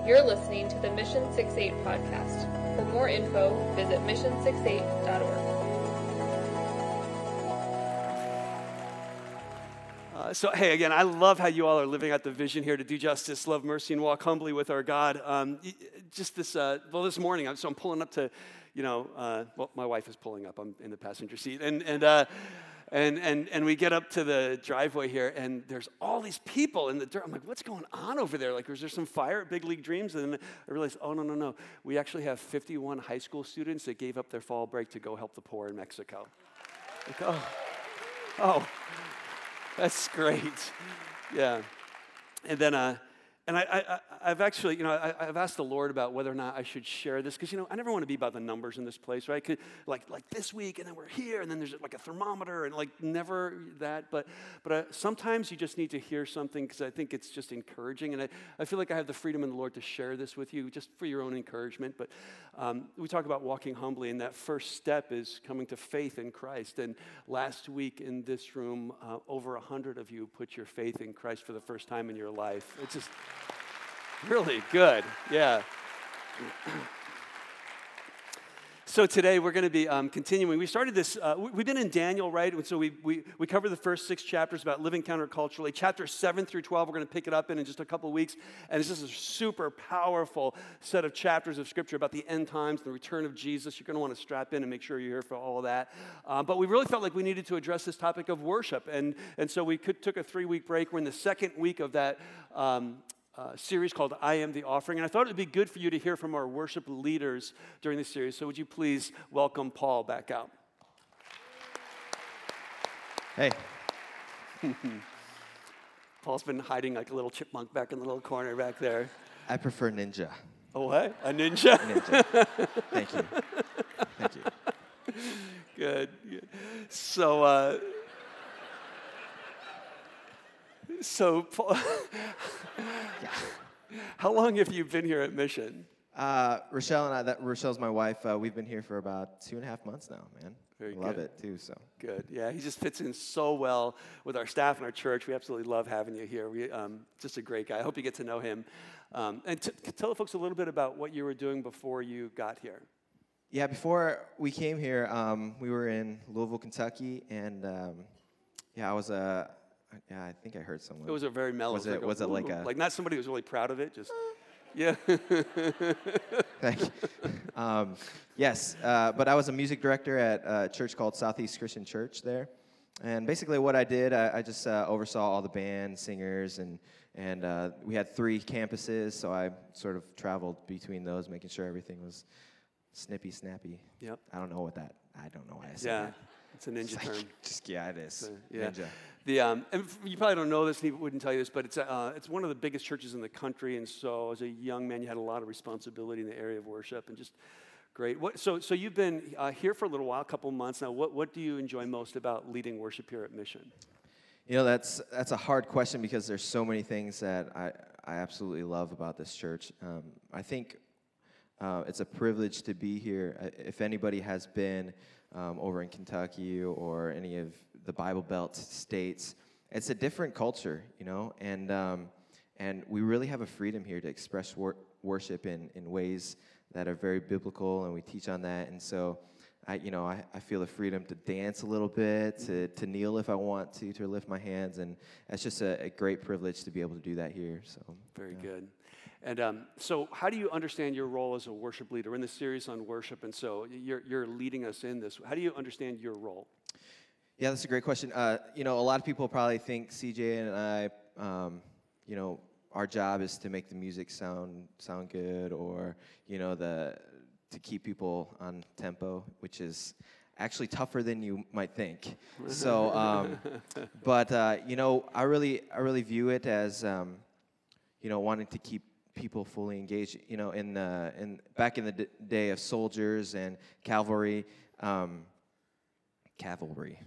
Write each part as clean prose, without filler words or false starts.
You're listening to the Mission 68 podcast. For more info, visit mission68.org. So, hey, again, I love how you all are living out the vision here to do justice, love mercy, and walk humbly with our God. Just this morning, I'm pulling up to, my wife is pulling up. I'm in the passenger seat. And we get up to the driveway here, and there's all these people in the dirt. I'm like, what's going on over there? Like, was there some fire at Big League Dreams? And then I realized, oh, no. We actually have 51 high school students that gave up their fall break to go help the poor in Mexico. Like, oh. That's great. Yeah. And then, I've actually, I've asked the Lord about whether or not I should share this because, I never want to be about the numbers in this place, right? Like this week, and then we're here, and then there's like a thermometer, and like never that. But sometimes you just need to hear something because I think it's just encouraging, and I feel like I have the freedom in the Lord to share this with you just for your own encouragement. But we talk about walking humbly, and that first step is coming to faith in Christ. And last week in this room, over 100 of you put your faith in Christ for the first time in your life. It's just really good, yeah. So today we're going to be continuing. We started this, we've been in Daniel, right? And so we covered the first 6 chapters about living counterculturally. Chapters 7 through 12 we're going to pick it up in just a couple of weeks. And this is a super powerful set of chapters of Scripture about the end times, the return of Jesus. You're going to want to strap in and make sure you're here for all of that. But we really felt like we needed to address this topic of worship. And so we took a 3-week break. We're in the second week of that series called I Am the Offering. And I thought it would be good for you to hear from our worship leaders during this series. So would you please welcome Paul back out? Hey. Paul's been hiding like a little chipmunk back in the little corner back there. I prefer ninja. Oh, what? A ninja? Ninja. Thank you. Good. So, Paul, how long have you been here at Mission? Rochelle and I, Rochelle's my wife, we've been here for about 2.5 months now, man. Very good. Love it, too, so. Good, yeah, he just fits in so well with our staff and our church. We absolutely love having you here. Just a great guy. I hope you get to know him. And tell the folks a little bit about what you were doing before you got here. Yeah, before we came here, we were in Louisville, Kentucky, and I think I heard someone. It was a very mellow. Was it like a... Like not somebody who was really proud of it, just... Yeah. Thank you. Yes, but I was a music director at a church called Southeast Christian Church there. And basically what I did, I just oversaw all the band, singers, and we had 3 campuses, so I sort of traveled between those, making sure everything was snippy, snappy. Yep. I don't know why I said that. It's a ninja term. It is. Ninja. And you probably don't know this, and he wouldn't tell you this, but it's one of the biggest churches in the country, and so as a young man, you had a lot of responsibility in the area of worship, and just great. So you've been here for a little while, a couple months now. What do you enjoy most about leading worship here at Mission? That's a hard question because there's so many things that I absolutely love about this church. I think it's a privilege to be here. If anybody has been over in Kentucky or any of the Bible Belt states, it's a different culture, and we really have a freedom here to express worship in ways that are very biblical, and we teach on that. And so, I feel the freedom to dance a little bit, to kneel if I want to lift my hands, and it's just a great privilege to be able to do that here. So very good. And so how do you understand your role as a worship leader? We're in this series on worship, and so you're leading us in this. How do you understand your role? Yeah, that's a great question. A lot of people probably think CJ and I, our job is to make the music sound good, or, to keep people on tempo, which is actually tougher than you might think. So, but, I really view it as, wanting to keep people fully engaged. Back in the day of soldiers and cavalry, not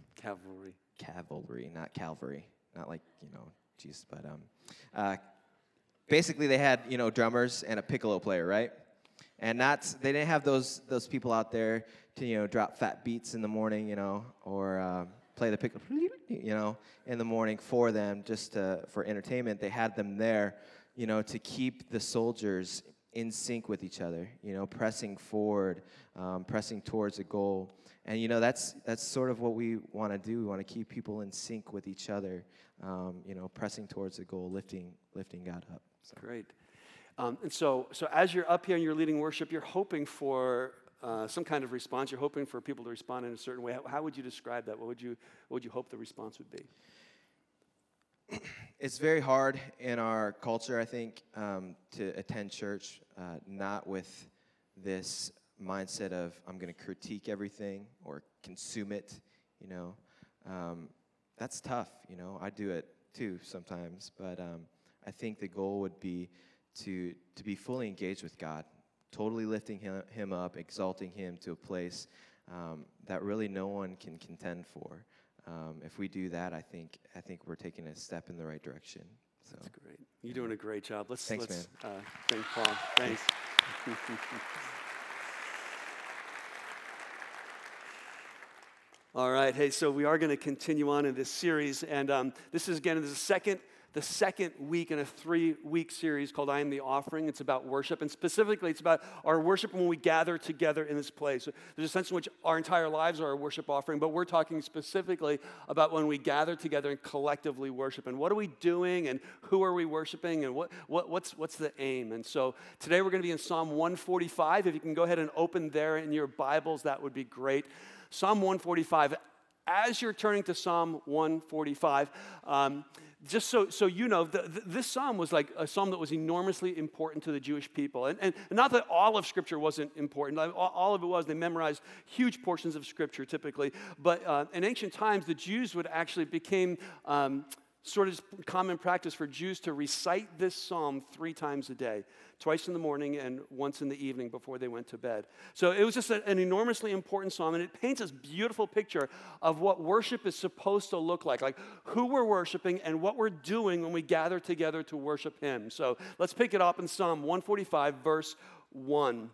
Calvary, not like Jesus, but basically they had drummers and a piccolo player, right? And they didn't have those people out there to drop fat beats in the morning, or play the piccolo, in the morning for them just for entertainment. They had them there to keep the soldiers in sync with each other, pressing forward, pressing towards a goal. And, that's sort of what we want to do. We want to keep people in sync with each other, pressing towards a goal, lifting God up. So. Great. And so as you're up here and you're leading worship, you're hoping for some kind of response. You're hoping for people to respond in a certain way. How would you describe that? What would you hope the response would be? It's very hard in our culture, I think, to attend church not with this mindset of I'm going to critique everything or consume it. That's tough. I do it too sometimes, but I think the goal would be to be fully engaged with God, totally lifting him up, exalting him to a place that really no one can contend for. If we do that, I think we're taking a step in the right direction. So. That's great. You're doing a great job. Thanks, man. Thank Paul. Thanks. All right. Hey, so we are going to continue on in this series, and this is the second week in a 3-week series called I Am the Offering. It's about worship, and specifically it's about our worship when we gather together in this place. So there's a sense in which our entire lives are a worship offering, but we're talking specifically about when we gather together and collectively worship. And what are we doing, and who are we worshiping, and what's the aim? And so today we're going to be in Psalm 145. If you can go ahead and open there in your Bibles, that would be great. Psalm 145. As you're turning to Psalm 145, just so you know, this psalm was like a psalm that was enormously important to the Jewish people. And not that all of Scripture wasn't important. All of it was. They memorized huge portions of Scripture typically. But in ancient times, the Jews would actually became sort of common practice for Jews to recite this psalm 3 times a day, twice in the morning and once in the evening before they went to bed. So it was just an enormously important psalm, and it paints this beautiful picture of what worship is supposed to look like who we're worshiping and what we're doing when we gather together to worship Him. So let's pick it up in Psalm 145, verse 1.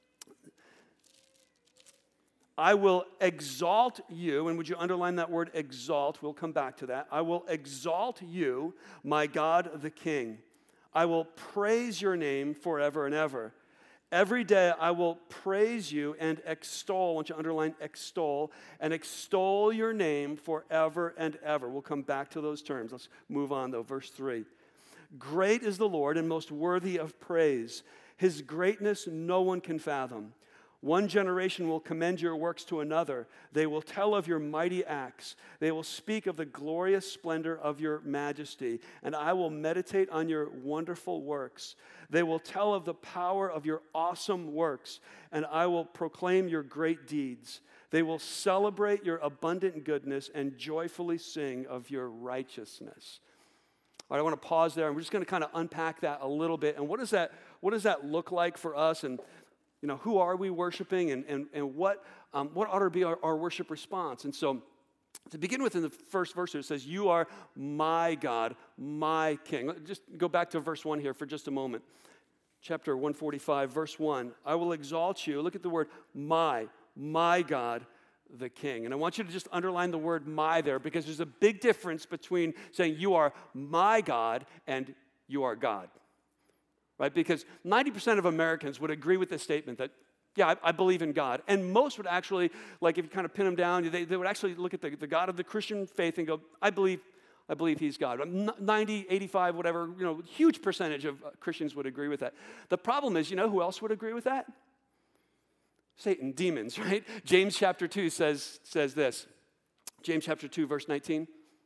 I will exalt you, and would you underline that word exalt? We'll come back to that. I will exalt you, my God the King. I will praise your name forever and ever. Every day I will praise you and extol, I want you to underline extol, and extol your name forever and ever. We'll come back to those terms. Let's move on though. Verse 3. Great is the Lord and most worthy of praise. His greatness no one can fathom. One generation will commend your works to another. They will tell of your mighty acts. They will speak of the glorious splendor of your majesty. And I will meditate on your wonderful works. They will tell of the power of your awesome works. And I will proclaim your great deeds. They will celebrate your abundant goodness and joyfully sing of your righteousness. All right, I want to pause there, and we're just going to kind of unpack that a little bit. And what does that look like for us? And who are we worshiping, and what ought to be our worship response? And so, to begin with, in the first verse, it says, "You are my God, my King." Just go back to verse 1 here for just a moment. Chapter 145, verse 1. I will exalt you. Look at the word my God, the King. And I want you to just underline the word "my" there, because there's a big difference between saying you are my God and you are God. Right? Because 90% of Americans would agree with this statement that, yeah, I believe in God. And most would actually, if you kind of pin them down, they would actually look at the God of the Christian faith and go, I believe He's God. 90, 85, whatever, huge percentage of Christians would agree with that. The problem is, who else would agree with that? Satan, demons, right? James chapter 2 says this. James chapter 2, verse 19.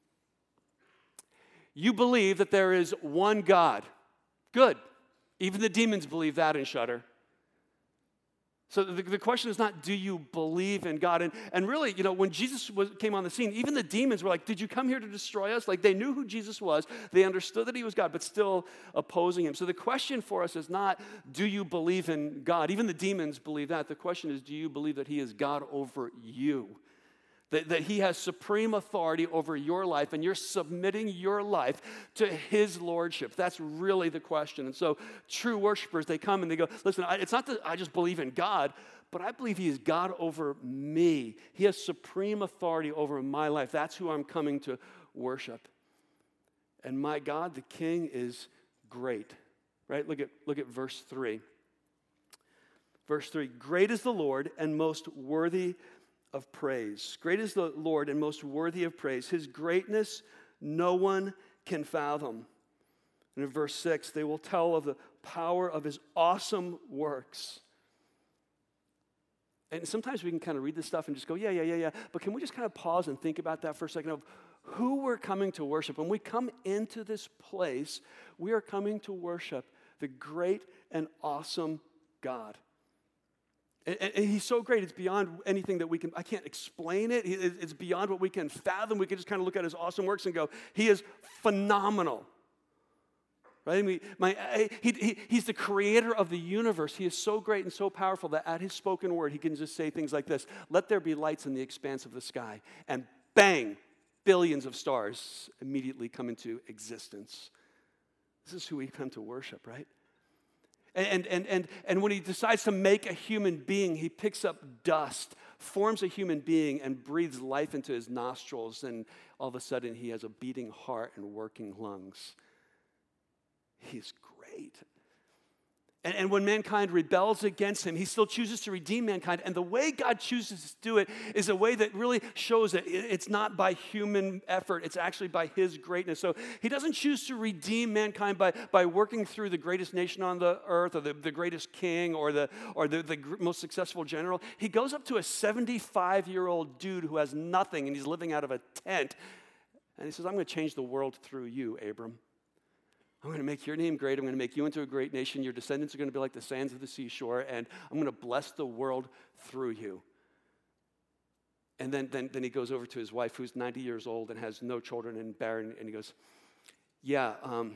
You believe that there is one God. Good. Even the demons believe that and shudder. So the question is not, do you believe in God? And really, when Jesus came on the scene, even the demons were like, did you come here to destroy us? They knew who Jesus was. They understood that He was God, but still opposing Him. So the question for us is not, do you believe in God? Even the demons believe that. The question is, do you believe that He is God over you? That He has supreme authority over your life, and you're submitting your life to His lordship. That's really the question. And so true worshipers, they come and they go, listen, it's not that I just believe in God, but I believe He is God over me. He has supreme authority over my life. That's who I'm coming to worship. And my God, the King, is great, right? Look at verse 3. Verse 3, great is the Lord and most worthy of praise. Great is the Lord and most worthy of praise. His greatness no one can fathom. And in verse 6, they will tell of the power of his awesome works. And sometimes we can kind of read this stuff and just go, yeah. But can we just kind of pause and think about that for a second of who we're coming to worship? When we come into this place, we are coming to worship the great and awesome God. And he's so great, it's beyond anything that I can't explain it. It's beyond what we can fathom. We can just kind of look at his awesome works and go, he is phenomenal. Right? He's the creator of the universe. He is so great and so powerful that at his spoken word, he can just say things like this, let there be lights in the expanse of the sky. And bang, billions of stars immediately come into existence. This is who we come to worship, right? And when he decides to make a human being, he picks up dust, forms a human being, and breathes life into his nostrils, and all of a sudden he has a beating heart and working lungs. He's great. And when mankind rebels against him, he still chooses to redeem mankind. And the way God chooses to do it is a way that really shows that it's not by human effort. It's actually by his greatness. So he doesn't choose to redeem mankind by working through the greatest nation on the earth or the greatest king or the most successful general. He goes up to a 75-year-old dude who has nothing and he's living out of a tent. And he says, I'm going to change the world through you, Abram. I'm going to make your name great. I'm going to make you into a great nation. Your descendants are going to be like the sands of the seashore, and I'm going to bless the world through you. And then he goes over to his wife, who's 90 years old and has no children and barren, and he goes, yeah,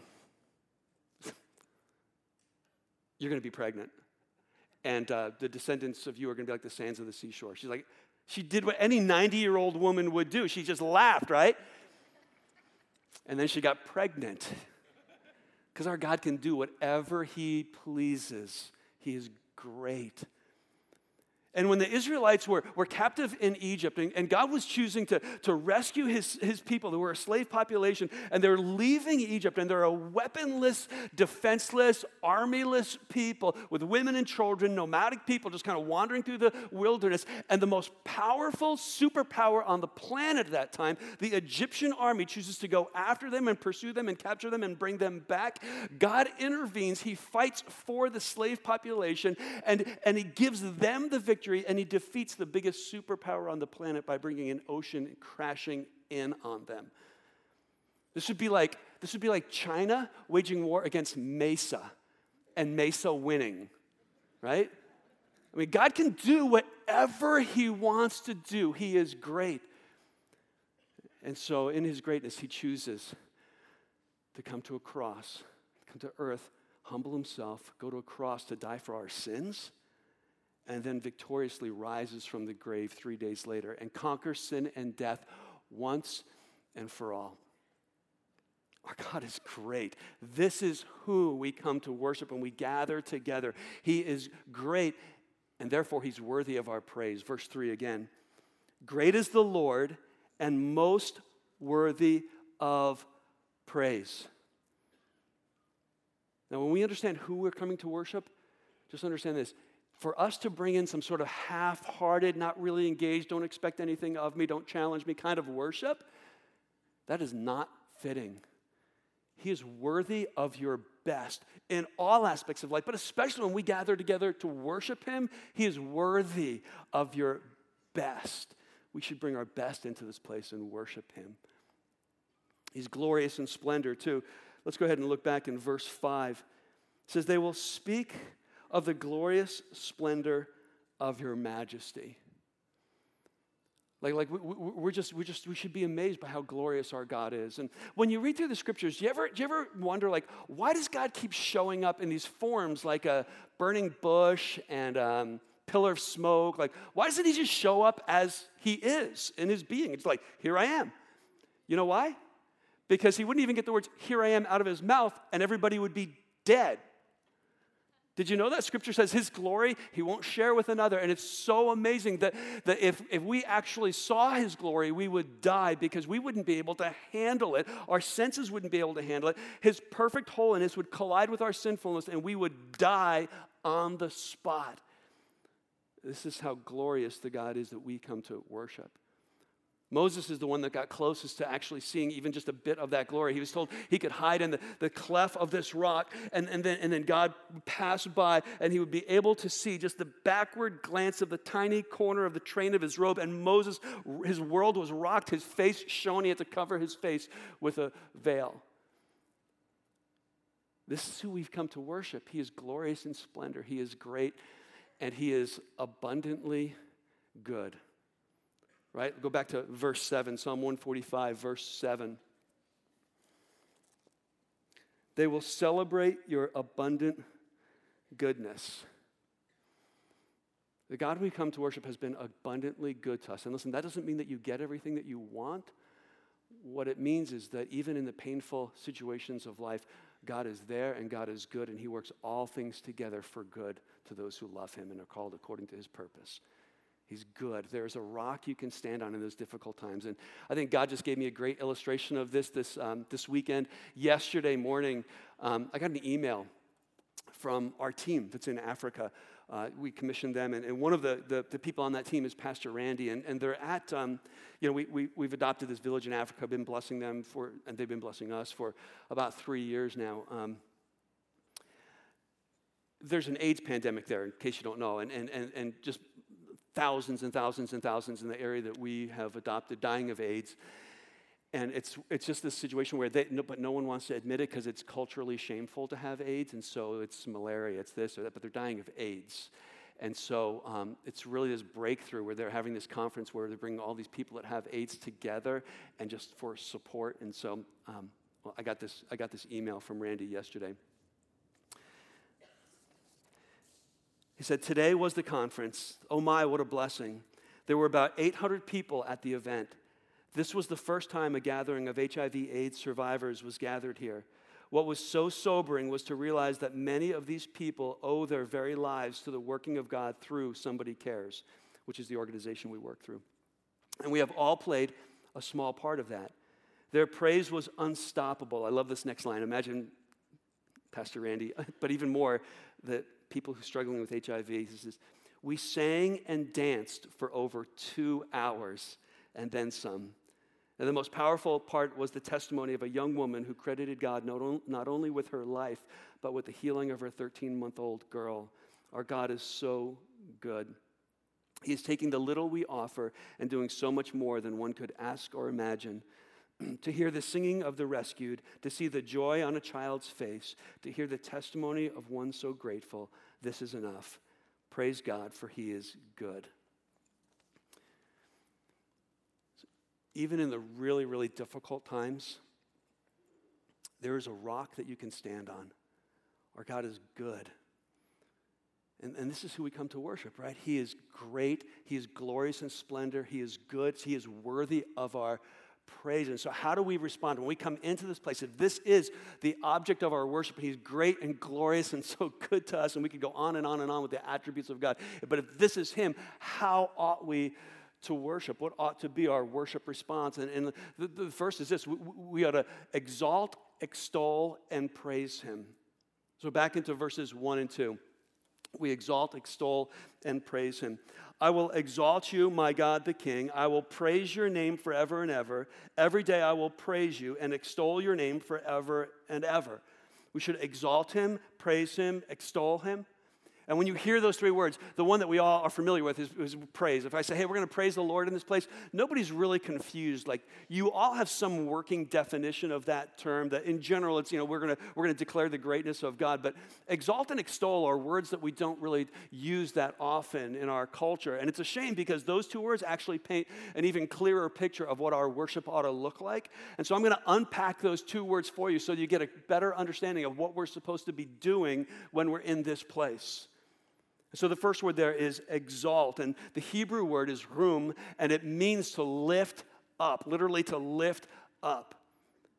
you're going to be pregnant, and the descendants of you are going to be like the sands of the seashore. She's like, she did what any 90-year-old woman would do. She just laughed, right? And then she got pregnant. Because our God can do whatever he pleases. He is great. And when the Israelites were captive in Egypt, and God was choosing to rescue his people who were a slave population, and they're leaving Egypt, and they're a weaponless, defenseless, armyless people with women and children, nomadic people just kind of wandering through the wilderness. And the most powerful superpower on the planet at that time, the Egyptian army, chooses to go after them and pursue them and capture them and bring them back. God intervenes. He fights for the slave population, and he gives them the victory. And he defeats the biggest superpower on the planet by bringing an ocean crashing in on them. This would be like China waging war against Mesa and Mesa winning, right? I mean, God can do whatever he wants to do. He is great. And so in his greatness, he chooses to come to a cross, come to earth, humble himself, go to a cross to die for our sins, and then victoriously rises from the grave 3 days later and conquers sin and death once and for all. Our God is great. This is who we come to worship when we gather together. He is great, and therefore he's worthy of our praise. Verse 3 again. Great is the Lord and most worthy of praise. Now, when we understand who we're coming to worship, just understand this. For us to bring in some sort of half-hearted, not really engaged, don't expect anything of me, don't challenge me kind of worship, that is not fitting. He is worthy of your best in all aspects of life, but especially when we gather together to worship him, he is worthy of your best. We should bring our best into this place and worship him. He's glorious in splendor too. Let's go ahead and look back in verse 5. It says, they will speak of the glorious splendor of your majesty. We should be amazed by how glorious our God is. And when you read through the scriptures, do you ever wonder, why does God keep showing up in these forms like a burning bush and pillar of smoke? Why doesn't he just show up as he is in his being? It's like, here I am. You know why? Because he wouldn't even get the words, here I am, out of his mouth, and everybody would be dead. Did you know that? Scripture says his glory he won't share with another. And it's so amazing that if we actually saw his glory, we would die because we wouldn't be able to handle it. Our senses wouldn't be able to handle it. His perfect holiness would collide with our sinfulness and we would die on the spot. This is how glorious the God is that we come to worship. Moses is the one that got closest to actually seeing even just a bit of that glory. He was told he could hide in the cleft of this rock, and then God would pass by, and he would be able to see just the backward glance of the tiny corner of the train of his robe. And Moses, his world was rocked, his face shone. He had to cover his face with a veil. This is who we've come to worship. He is glorious in splendor. He is great, and he is abundantly good. Right? Go back to verse 7, Psalm 145, verse 7. They will celebrate your abundant goodness. The God we come to worship has been abundantly good to us. And listen, that doesn't mean that you get everything that you want. What it means is that even in the painful situations of life, God is there and God is good, and he works all things together for good to those who love him and are called according to his purpose. He's good. There's a rock you can stand on in those difficult times. And I think God just gave me a great illustration of this weekend. Yesterday morning, I got an email from our team that's in Africa. We commissioned them, and one of the people on that team is Pastor Randy, and they're at, we've adopted this village in Africa. I've been blessing them and they've been blessing us for about 3 years now. There's an AIDS pandemic there, in case you don't know, and just thousands and thousands and thousands in the area that we have adopted dying of AIDS. And it's just this situation where but no one wants to admit it because it's culturally shameful to have AIDS, and so it's malaria, it's this or that, but they're dying of AIDS. And so it's really this breakthrough where they're having this conference where they're bringing all these people that have AIDS together and just for support. And so I got this email from Randy yesterday. He said, today was the conference. Oh my, what a blessing. There were about 800 people at the event. This was the first time a gathering of HIV/AIDS survivors was gathered here. What was so sobering was to realize that many of these people owe their very lives to the working of God through Somebody Cares, which is the organization we work through. And we have all played a small part of that. Their praise was unstoppable. I love this next line. Imagine Pastor Randy, but even more, that people who are struggling with HIV. He says, we sang and danced for over 2 hours and then some. And the most powerful part was the testimony of a young woman who credited God not only with her life, but with the healing of her 13-month-old girl. Our God is so good. He is taking the little we offer and doing so much more than one could ask or imagine. To hear the singing of the rescued, to see the joy on a child's face, to hear the testimony of one so grateful, this is enough. Praise God, for he is good. Even in the really, really difficult times, there is a rock that you can stand on. Our God is good. And this is who we come to worship, right? He is great. He is glorious in splendor. He is good. He is worthy of our praise. And so how do we respond when we come into this place? If this is the object of our worship, he's great and glorious and so good to us, and we could go on and on and on with the attributes of God. But if this is him, how ought we to worship? What ought to be our worship response? And the first is this: we ought to exalt, extol, and praise him. So back into verses 1 and 2. We exalt, extol, and praise him. I will exalt you, my God the King. I will praise your name forever and ever. Every day I will praise you and extol your name forever and ever. We should exalt him, praise him, extol him. And when you hear those three words, the one that we all are familiar with is praise. If I say, hey, we're going to praise the Lord in this place, nobody's really confused. Like, you all have some working definition of that term, that in general it's, we're going to declare the greatness of God. But exalt and extol are words that we don't really use that often in our culture. And it's a shame because those two words actually paint an even clearer picture of what our worship ought to look like. And so I'm going to unpack those two words for you so you get a better understanding of what we're supposed to be doing when we're in this place. So the first word there is exalt, and the Hebrew word is rum, and it means to lift up, literally to lift up.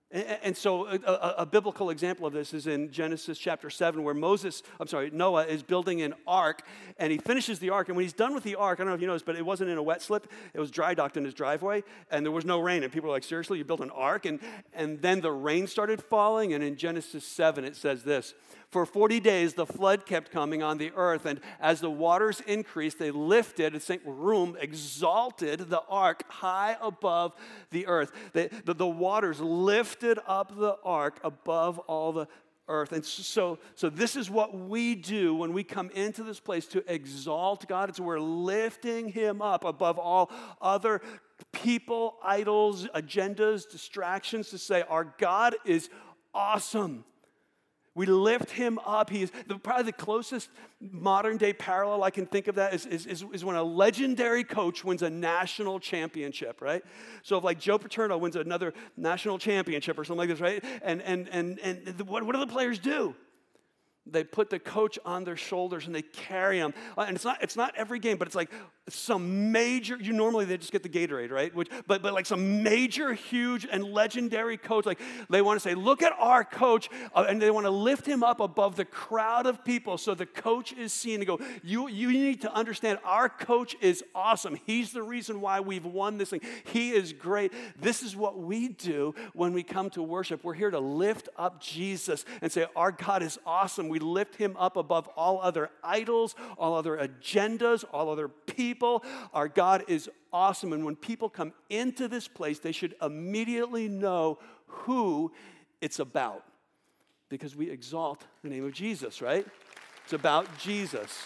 And so a biblical example of this is in Genesis chapter 7, where Noah is building an ark, and he finishes the ark. And when he's done with the ark, I don't know if you noticed, but it wasn't in a wet slip. It was dry docked in his driveway, and there was no rain. And people were like, seriously, you built an ark? And then the rain started falling, and in Genesis 7, it says this: for 40 days, the flood kept coming on the earth, and as the waters increased, they lifted, exalted the ark high above the earth. The waters lifted up the ark above all the earth. And so this is what we do when we come into this place to exalt God. It's we're lifting him up above all other people, idols, agendas, distractions, to say our God is awesome. We lift him up. He is probably the closest modern day parallel I can think of that is when a legendary coach wins a national championship, right? So if like Joe Paterno wins another national championship or something like this, right? And what do the players do? They put the coach on their shoulders and they carry him. And it's not every game, but it's like some major, normally they just get the Gatorade, right? But like some major, huge, and legendary coach, like they want to say, look at our coach, and they want to lift him up above the crowd of people so the coach is seen and go, you need to understand our coach is awesome. He's the reason why we've won this thing. He is great. This is what we do when we come to worship. We're here to lift up Jesus and say, our God is awesome. We lift him up above all other idols, all other agendas, all other people. Our God is awesome. And when people come into this place, they should immediately know who it's about, because we exalt the name of Jesus, right? It's about Jesus.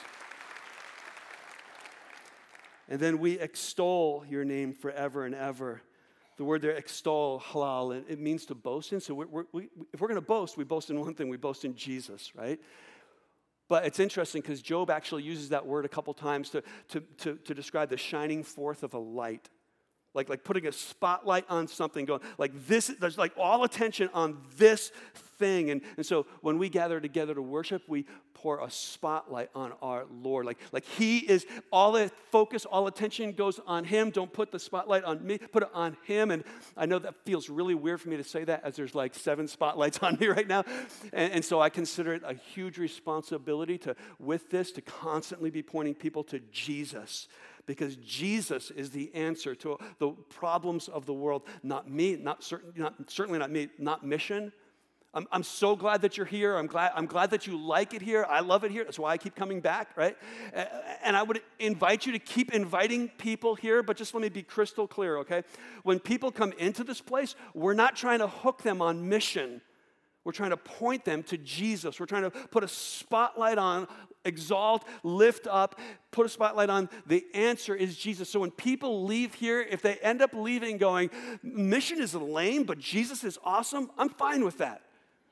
And then we extol your name forever and ever. The word there, extol, halal, it means to boast in. So if we're going to boast, we boast in one thing. We boast in Jesus, right? But it's interesting because Job actually uses that word a couple times to describe the shining forth of a light. Like putting a spotlight on something, going like this, there's like all attention on this thing. And so when we gather together to worship, we pour a spotlight on our Lord. Like he is, all the focus, all attention goes on him. Don't put the spotlight on me, put it on him. And I know that feels really weird for me to say that, as there's like 7 spotlights on me right now. And so I consider it a huge responsibility to constantly be pointing people to Jesus. Because Jesus is the answer to the problems of the world, not me, certainly not me, not mission. I'm so glad that you're here. I'm glad that you like it here. I love it here. That's why I keep coming back, right? And I would invite you to keep inviting people here, but just let me be crystal clear, okay? When people come into this place, we're not trying to hook them on mission. We're trying to point them to Jesus. We're trying to put a spotlight on, exalt, lift up, put a spotlight on. The answer is Jesus. So when people leave here, if they end up leaving going, mission is lame, but Jesus is awesome, I'm fine with that.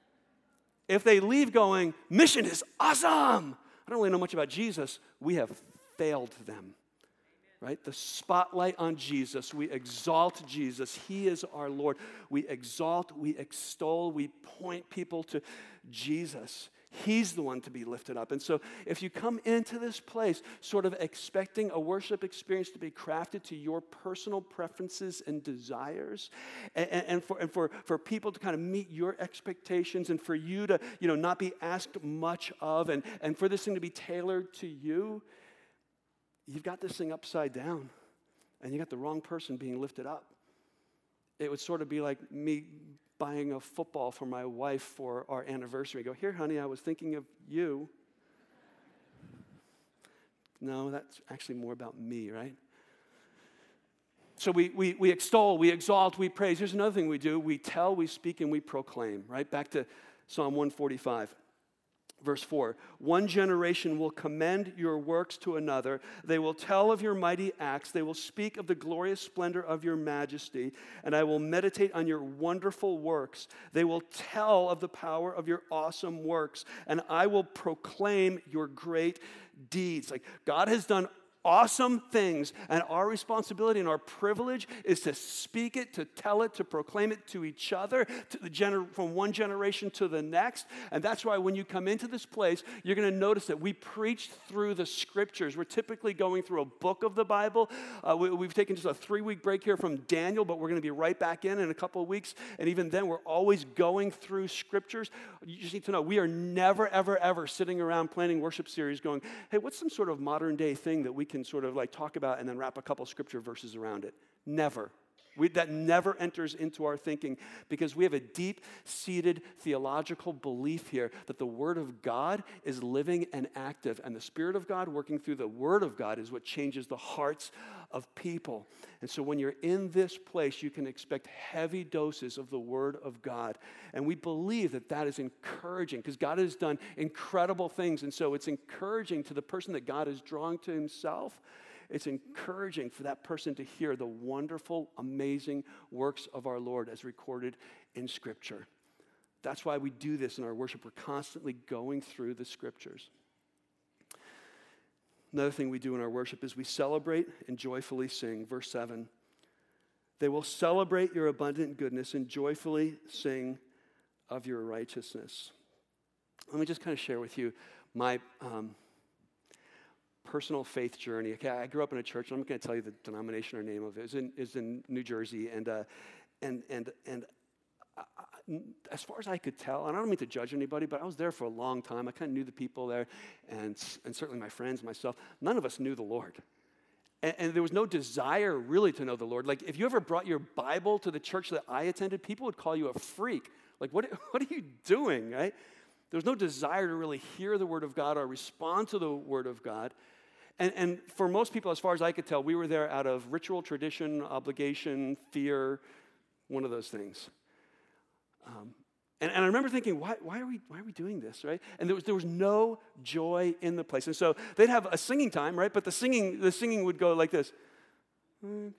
If they leave going, mission is awesome, I don't really know much about Jesus, we have failed them. Right? The spotlight on Jesus. We exalt Jesus. He is our Lord. We exalt, we extol, we point people to Jesus. He's the one to be lifted up. And so if you come into this place sort of expecting a worship experience to be crafted to your personal preferences and desires, and for people to kind of meet your expectations, and for you to not be asked much of, and for this thing to be tailored to you, you've got this thing upside down, and you got the wrong person being lifted up. It would sort of be like me buying a football for my wife for our anniversary. I go, here, honey, I was thinking of you. No, that's actually more about me, right? So we extol, we exalt, we praise. Here's another thing we do. We tell, we speak, and we proclaim, right? Back to Psalm 145. Verse 4, one generation will commend your works to another. They will tell of your mighty acts. They will speak of the glorious splendor of your majesty. And I will meditate on your wonderful works. They will tell of the power of your awesome works. And I will proclaim your great deeds. Like God has done awesome things, and our responsibility and our privilege is to speak it, to tell it, to proclaim it to each other, from one generation to the next. And that's why when you come into this place, you're going to notice that we preach through the scriptures. We're typically going through a book of the Bible. We've taken just a 3-week break here from Daniel, but we're going to be right back in a couple of weeks. And even then, we're always going through scriptures. You just need to know, we are never, ever, ever sitting around planning worship series going, hey, what's some sort of modern day thing that we can sort of like talk about and then wrap a couple scripture verses around it? Never. That never enters into our thinking, because we have a deep-seated theological belief here that the Word of God is living and active, and the Spirit of God working through the Word of God is what changes the hearts of people. And so when you're in this place, you can expect heavy doses of the Word of God. And we believe that that is encouraging, because God has done incredible things, and so it's encouraging to the person that God is drawing to Himself. It's encouraging for that person to hear the wonderful, amazing works of our Lord as recorded in Scripture. That's why we do this in our worship. We're constantly going through the Scriptures. Another thing we do in our worship is we celebrate and joyfully sing. Verse 7, they will celebrate your abundant goodness and joyfully sing of your righteousness. Let me just kind of share with you my personal faith journey. Okay, I grew up in a church, and I'm not going to tell you the denomination or name of it. It's in New Jersey, and as far as I could tell, and I don't mean to judge anybody, but I was there for a long time. I kind of knew the people there, and certainly my friends, myself. None of us knew the Lord. And there was no desire really to know the Lord. Like, if you ever brought your Bible to the church that I attended, people would call you a freak. Like, what are you doing, right? There was no desire to really hear the Word of God or respond to the Word of God. And for most people, as far as I could tell, we were there out of ritual, tradition, obligation, fear, one of those things. And I remember thinking, why are we doing this, right? And there was no joy in the place. And so they'd have a singing time, right? But the singing would go like this. And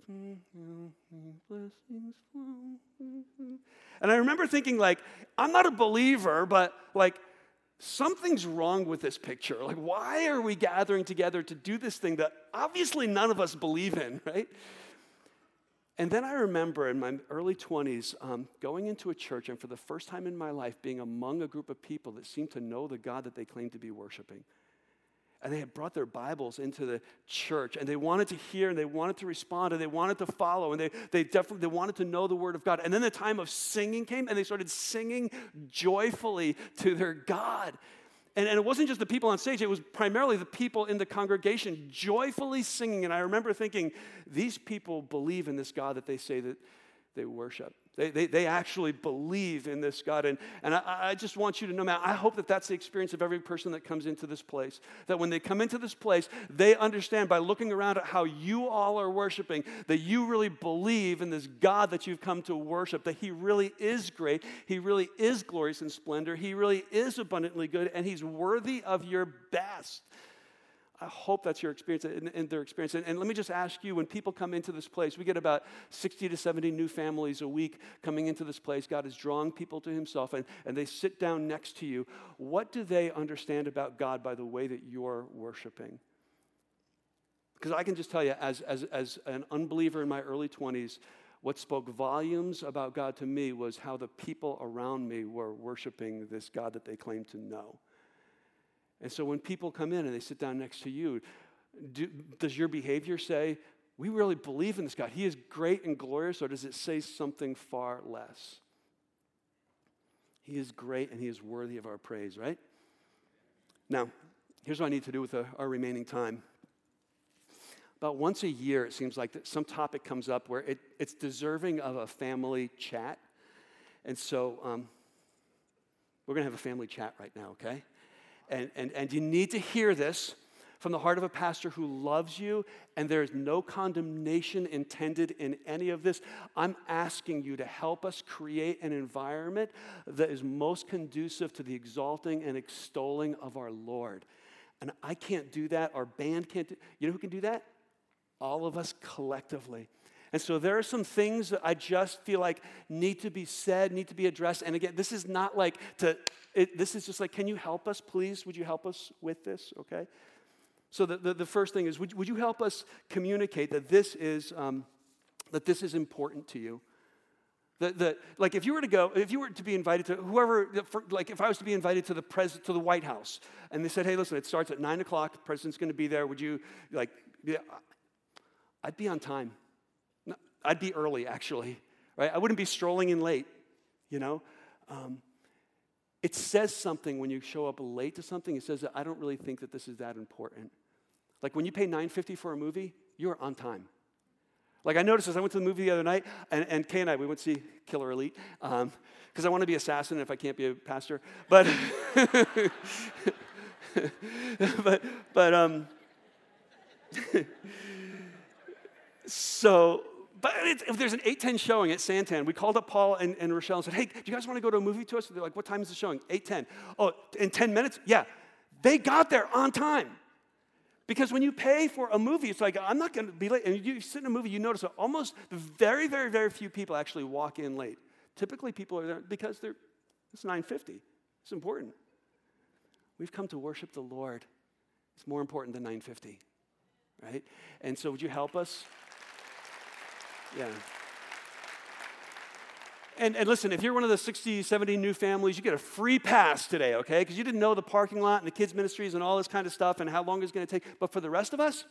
I remember thinking, like, I'm not a believer, but like, something's wrong with this picture. Like, why are we gathering together to do this thing that obviously none of us believe in, right? And then I remember in my early 20s going into a church, and for the first time in my life being among a group of people that seemed to know the God that they claimed to be worshiping. And they had brought their Bibles into the church, and they wanted to hear, and they wanted to respond, and they wanted to follow, and they definitely wanted to know the Word of God. And then the time of singing came, and they started singing joyfully to their God. And it wasn't just the people on stage, it was primarily the people in the congregation joyfully singing. And I remember thinking, these people believe in this God that they say that they worship. They actually believe in this God. And I just want you to know, man, I hope that that's the experience of every person that comes into this place. That when they come into this place, they understand by looking around at how you all are worshiping, that you really believe in this God that you've come to worship, that He really is great, He really is glorious in splendor, He really is abundantly good, and He's worthy of your best. I hope that's your experience and their experience. And let me just ask you, when people come into this place, we get about 60 to 70 new families a week coming into this place. God is drawing people to Himself, and they sit down next to you. What do they understand about God by the way that you're worshiping? Because I can just tell you, as an unbeliever in my early 20s, what spoke volumes about God to me was how the people around me were worshiping this God that they claimed to know. And so when people come in and they sit down next to you, does your behavior say, we really believe in this God, He is great and glorious, or does it say something far less? He is great and He is worthy of our praise, right? Now, here's what I need to do with our remaining time. About once a year, it seems like some topic comes up where it's deserving of a family chat. And so we're going to have a family chat right now, okay? And you need to hear this from the heart of a pastor who loves you, and there is no condemnation intended in any of this. I'm asking you to help us create an environment that is most conducive to the exalting and extolling of our Lord. And I can't do that. Our band can't do. You know who can do that? All of us collectively. And so there are some things that I just feel like need to be said, need to be addressed. And again, this is not like this is just like, can you help us, please? Would you help us with this, okay? So the first thing is, would you help us communicate that this is important to you? Like if you were to be invited to whoever, like if I was to be invited to the White House, and they said, hey, listen, it starts at 9 o'clock, the president's going to be there, would you, like, I'd be on time. No, I'd be early, actually, right? I wouldn't be strolling in late, you know? It says something when you show up late to something. It says that I don't really think that this is that important. Like when you pay $9.50 for a movie, you're on time. Like I noticed as I went to the movie the other night, and Kay and I, we went to see Killer Elite, because I want to be assassin if I can't be a pastor. But, if there's an 8:10 showing at Santan, we called up Paul and Rochelle and said, hey, do you guys want to go to a movie to us? They're like, what time is the showing? 8:10. Oh, in 10 minutes? Yeah. They got there on time. Because when you pay for a movie, it's like, I'm not going to be late. And you sit in a movie, you notice that almost very, very, very few people actually walk in late. Typically, people are there because it's 9:50. It's important. We've come to worship the Lord. It's more important than 9:50, right? And so would you help us? Yeah. And listen, if you're one of the 60, 70 new families, you get a free pass today, okay? Because you didn't know the parking lot and the kids' ministries and all this kind of stuff and how long it's going to take. But for the rest of us,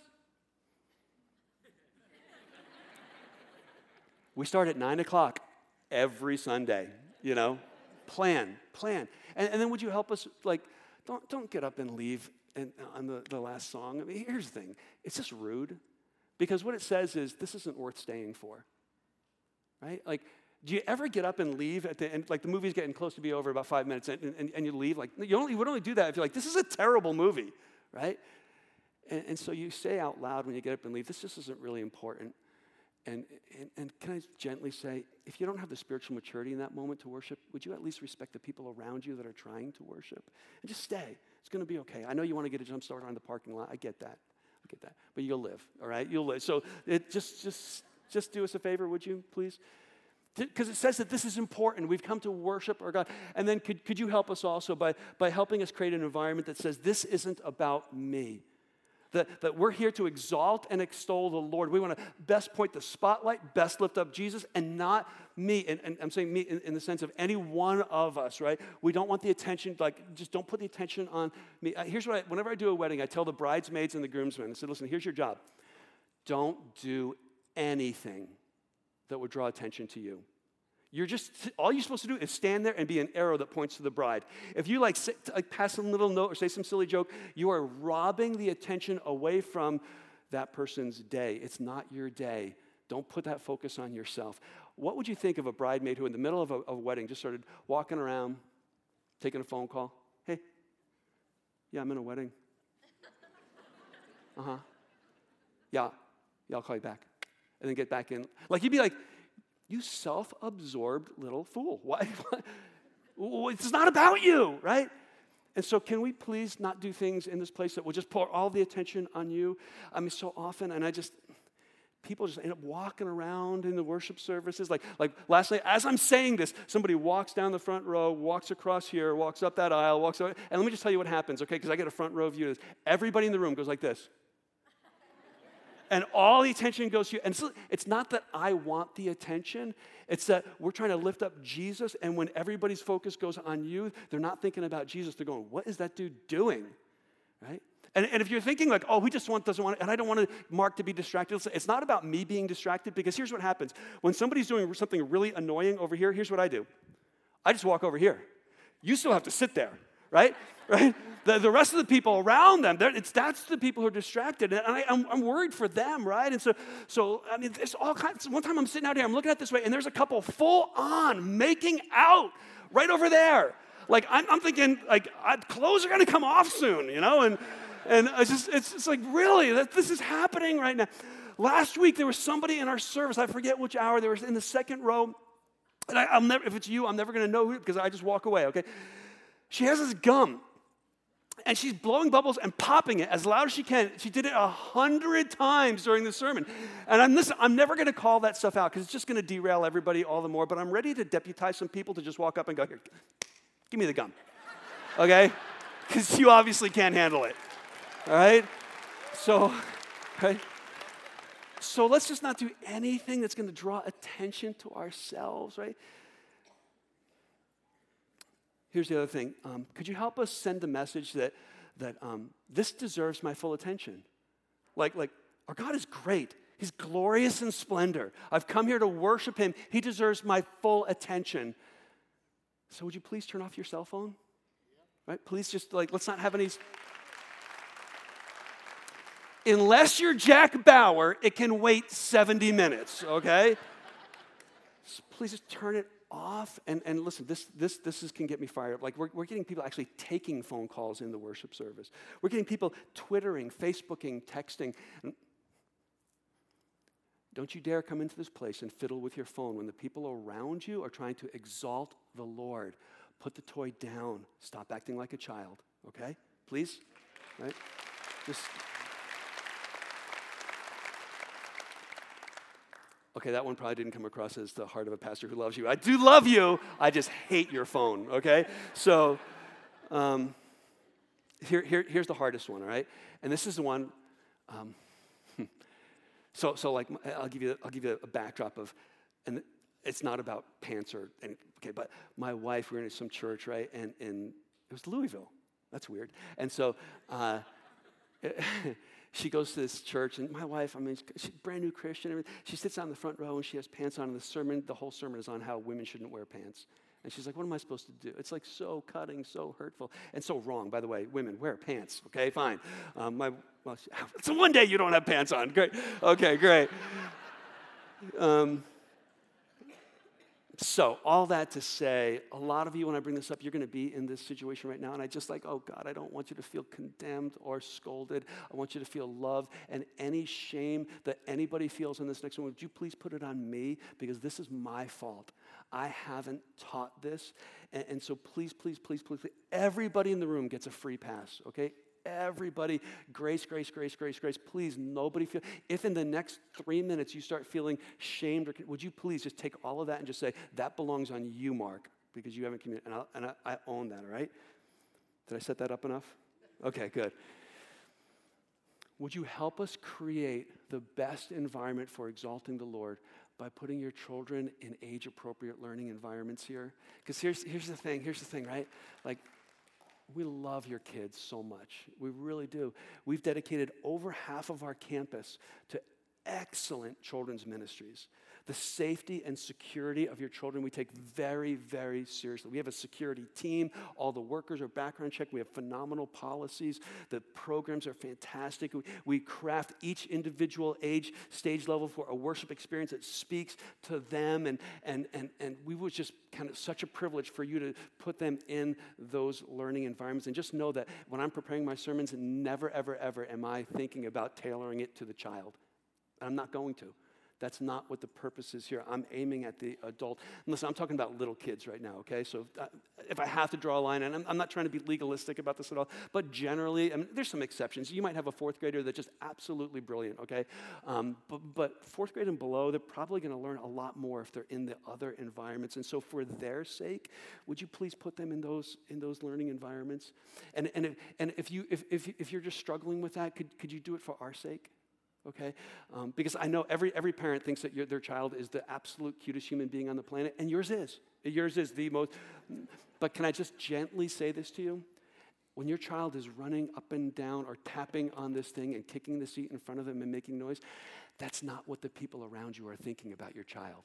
we start at 9 o'clock every Sunday, you know? Plan. And then would you help us, like, don't get up and leave on the last song. I mean, here's the thing. It's just rude. Because what it says is, this isn't worth staying for, right? Like, do you ever get up and leave at the end? Like the movie's getting close to be over about 5 minutes, and you leave. Like you would only do that if you're like, this is a terrible movie, right? And so you say out loud when you get up and leave, this just isn't really important. And can I gently say, if you don't have the spiritual maturity in that moment to worship, would you at least respect the people around you that are trying to worship? And just stay. It's going to be okay. I know you want to get a jump start on the parking lot. I get that. But you'll live, all right? You'll live. So just do us a favor, would you, please? Because it says that this is important. We've come to worship our God. And then could you help us also by helping us create an environment that says this isn't about me? That we're here to exalt and extol the Lord. We want to best point the spotlight, best lift up Jesus, and not me. And I'm saying me in the sense of any one of us, right? We don't want the attention, like, just don't put the attention on me. Here's what whenever I do a wedding, I tell the bridesmaids and the groomsmen, I said, listen, here's your job. Don't do anything that would draw attention to you. All you're supposed to do is stand there and be an arrow that points to the bride. If you pass a little note or say some silly joke, you are robbing the attention away from that person's day. It's not your day. Don't put that focus on yourself. What would you think of a bridemaid who in the middle of a wedding just started walking around, taking a phone call? Hey, yeah, I'm in a wedding. Yeah, I'll call you back. And then get back in. Like, you'd be like, you self-absorbed little fool. Why? It's not about you, right? And so can we please not do things in this place that will just pour all the attention on you? I mean, so often, and people just end up walking around in the worship services. Like last night, as I'm saying this, somebody walks down the front row, walks across here, walks up that aisle, walks over, and let me just tell you what happens, okay? Because I get a front row view of this. Everybody in the room goes like this. And all the attention goes to you. And so it's not that I want the attention. It's that we're trying to lift up Jesus. And when everybody's focus goes on you, they're not thinking about Jesus. They're going, what is that dude doing? Right? And if you're thinking like, oh, he just doesn't want, and I don't want Mark to be distracted. It's not about me being distracted, because here's what happens. When somebody's doing something really annoying over here, here's what I do. I just walk over here. You still have to sit there, right? Right? The rest of the people around them, that's the people who are distracted. And I'm worried for them, right? And so I mean, there's all kinds. One time I'm sitting out here, I'm looking at this way, and there's a couple full on making out right over there. Like, I'm thinking, like, clothes are going to come off soon, you know? And it's like, really, this is happening right now. Last week, there was somebody in our service, I forget which hour, they were in the second row. And I'll never, if it's you, I'm never going to know who, because I just walk away, okay? She has this gum, and she's blowing bubbles and popping it as loud as she can. She did it 100 times during the sermon. And I'm never going to call that stuff out, because it's just going to derail everybody all the more. But I'm ready to deputize some people to just walk up and go, here, give me the gum, okay? Because you obviously can't handle it, all right? So, right? So let's just not do anything that's going to draw attention to ourselves, right? Here's the other thing. Could you help us send a message that this deserves my full attention? Like our God is great. He's glorious in splendor. I've come here to worship him. He deserves my full attention. So would you please turn off your cell phone? Right? Please just let's not have any... Unless you're Jack Bauer, it can wait 70 minutes, okay? So please just turn it off. And listen, this can get me fired up. Like we're getting people actually taking phone calls in the worship service. We're getting people Twittering, Facebooking, texting. Don't you dare come into this place and fiddle with your phone when the people around you are trying to exalt the Lord. Put the toy down. Stop acting like a child, okay? Please, right? Just... Okay, that one probably didn't come across as the heart of a pastor who loves you. I do love you. I just hate your phone, okay? So here's the hardest one, all right? And this is the one, so like I'll give you a backdrop of, and it's not about pants or anything, okay, but my wife, we were in some church, right? And it was Louisville. That's weird. And so she goes to this church, and my wife, she's a brand new Christian. She sits on the front row, and she has pants on, and the whole sermon is on how women shouldn't wear pants. And she's like, what am I supposed to do? It's like so cutting, so hurtful, and so wrong. By the way, women, wear pants, okay? Fine. So one day you don't have pants on. Great. Okay, great. So all that to say, a lot of you, when I bring this up, you're going to be in this situation right now. And I just oh God, I don't want you to feel condemned or scolded. I want you to feel loved. And any shame that anybody feels in this next one, would you please put it on me? Because this is my fault. I haven't taught this. And so please, everybody in the room gets a free pass, okay? Everybody, grace. Please, nobody feel. If in the next 3 minutes you start feeling shamed, would you please just take all of that and just say, that belongs on you, Mark, because you haven't communicated. And I own that, all right? Did I set that up enough? Okay, good. Would you help us create the best environment for exalting the Lord by putting your children in age-appropriate learning environments here? Because here's the thing, right? We love your kids so much. We really do. We've dedicated over half of our campus to excellent children's ministries. The safety and security of your children we take very, very seriously. We have a security team. All the workers are background checked. We have phenomenal policies. The programs are fantastic. We craft each individual age stage level for a worship experience that speaks to them. And we was just kind of such a privilege for you to put them in those learning environments. And just know that when I'm preparing my sermons, never, ever, ever am I thinking about tailoring it to the child. I'm not going to. That's not what the purpose is here. I'm aiming at the adult. And listen, I'm talking about little kids right now, okay? So if I have to draw a line, and I'm not trying to be legalistic about this at all, but generally, there's some exceptions. You might have a fourth grader that's just absolutely brilliant, okay? But fourth grade and below, they're probably going to learn a lot more if they're in the other environments. And so for their sake, would you please put them in those learning environments? And if you're just struggling with that, could you do it for our sake? Okay, because I know every parent thinks that their child is the absolute cutest human being on the planet, and yours is. Yours is the most. But can I just gently say this to you? When your child is running up and down or tapping on this thing and kicking the seat in front of them and making noise, that's not what the people around you are thinking about your child.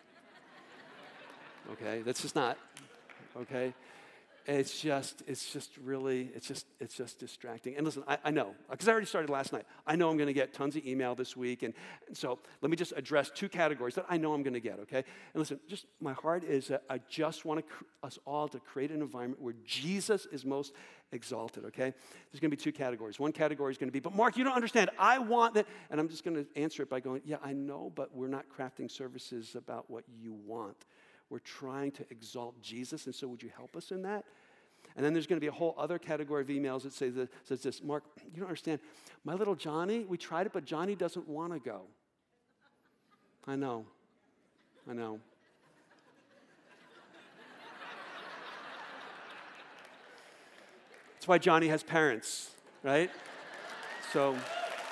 Okay, that's just not. Okay. It's just distracting. And listen, I know, because I already started last night. I know I'm going to get tons of email this week. And so let me just address two categories that I know I'm going to get, okay? And listen, just my heart is that I just want us all to create an environment where Jesus is most exalted, okay? There's going to be two categories. One category is going to be, but Mark, you don't understand. I want that. And I'm just going to answer it by going, yeah, I know, but we're not crafting services about what you want. We're trying to exalt Jesus, and so would you help us in that? And then there's going to be a whole other category of emails that says this, Mark, you don't understand. My little Johnny, we tried it, but Johnny doesn't want to go. I know. That's why Johnny has parents, right? So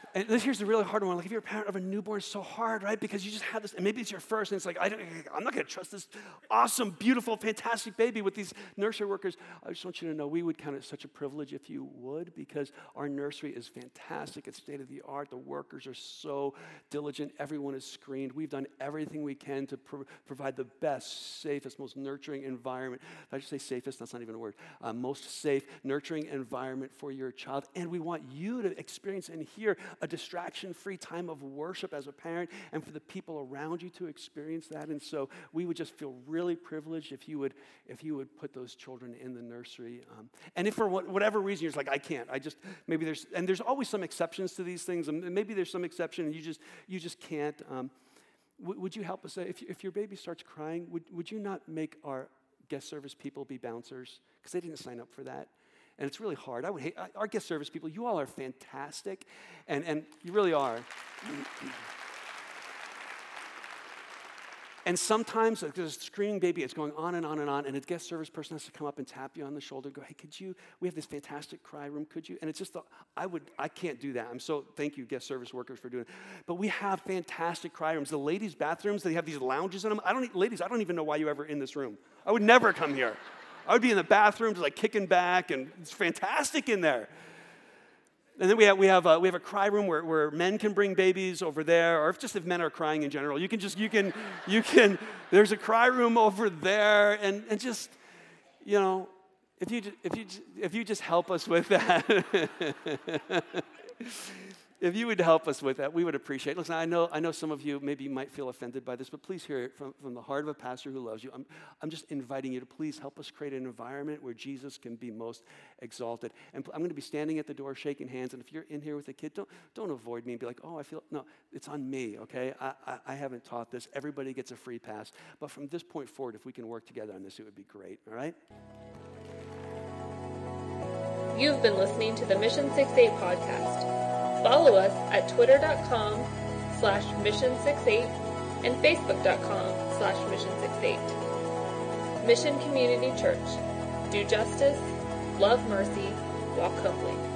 And here's the really hard one. Like if you're a parent of a newborn, it's so hard, right? Because you just have this, and maybe it's your first, and it's like, I'm not going to trust this awesome, beautiful, fantastic baby with these nursery workers. I just want you to know we would count it such a privilege if you would, because our nursery is fantastic. It's state of the art. The workers are so diligent. Everyone is screened. We've done everything we can to provide the best, safest, most nurturing environment. If I just say safest, that's not even a word. Most safe, nurturing environment for your child. And we want you to experience and hear a distraction-free time of worship as a parent, and for the people around you to experience that. And so we would just feel really privileged if you would put those children in the nursery. And if for whatever reason you're just like, I can't. Maybe there's always some exceptions to these things, and maybe there's some exception and you just can't. Would you help us? If your baby starts crying, would you not make our guest service people be bouncers? Because they didn't sign up for that. And it's really hard. I would hate our guest service people. You all are fantastic, and you really are. And sometimes there's a screaming baby. It's going on and on and on, and a guest service person has to come up and tap you on the shoulder and go, "Hey, we have this fantastic cry room. Could you?" And it's just I can't do that. Thank you, guest service workers, for doing it. But we have fantastic cry rooms. The ladies' bathrooms, they have these lounges in them. Ladies, I don't even know why you're ever in this room. I would never come here. I would be in the bathroom just like kicking back, and it's fantastic in there. And then we have a cry room where men can bring babies over there, or if men are crying in general, you can. There's a cry room over there, and just, if you just help us with that. If you would help us with that, we would appreciate it. Listen, I know some of you maybe might feel offended by this, but please hear it from the heart of a pastor who loves you. I'm just inviting you to please help us create an environment where Jesus can be most exalted. And I'm going to be standing at the door shaking hands, and if you're in here with a kid, don't avoid me and be like, "Oh, no, it's on me, okay? I haven't taught this. Everybody gets a free pass." But from this point forward, if we can work together on this, it would be great, all right? You've been listening to the Mission 68 podcast. Follow us at twitter.com/mission68 and facebook.com/mission68. Mission Community Church. Do justice, love mercy, walk humbly.